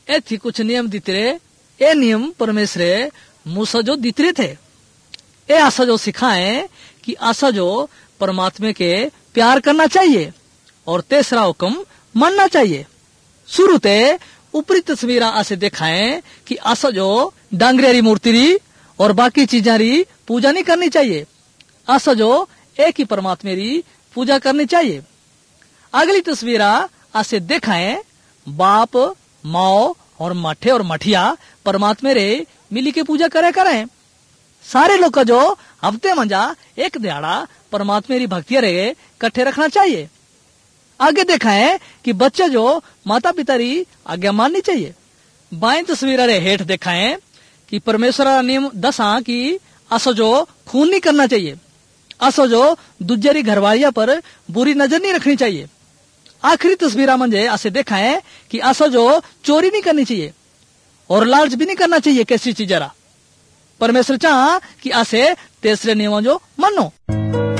ए थी कुछ नियम दितरे, ए नियम परमेश्वरे मूसा जो दितरे थे। ए आशा जो सिखाए कि आशा जो परमात्मा के प्यार करना चाहिए और तीसरा हुक्म मानना चाहिए। शुरू ते ऊपरी तस्वीर आसे दिखाए कि आशा जो डांगरेरी मूर्ति री और बाकी चीजा री पूजा नहीं करनी चाहिए। आशा जो एक ही परमात्मा री पूजा करनी चाहिए। अगली तस्वीर आसे दिखाए बाप माओ और मठे और मठिया परमात्मा रे मिली के पूजा करें। सारे लोग का जो हफ्ते मंजा एक दिहाड़ा परमात्मा री भक्ति रे इकट्ठे रखना चाहिए। आगे देखा है कि बच्चे जो माता पिता री आज्ञा माननी चाहिए। बाएं तस्वीर रे हेठ देखा है कि परमेश्वर का नियम 10 कि असो जो खून नहीं करना चाहिए, असो जो दूजे री घरवालिया पर बुरी नजर नहीं रखनी चाहिए। आखिरी तस्वीर मंजे ऐसे देखा है कि असो जो चोरी नहीं करनी चाहिए और लालच भी नहीं करना चाहिए कैसी चीजरा। परमेश्वर चाह कि ऐसे तीसरे नियम जो मानो।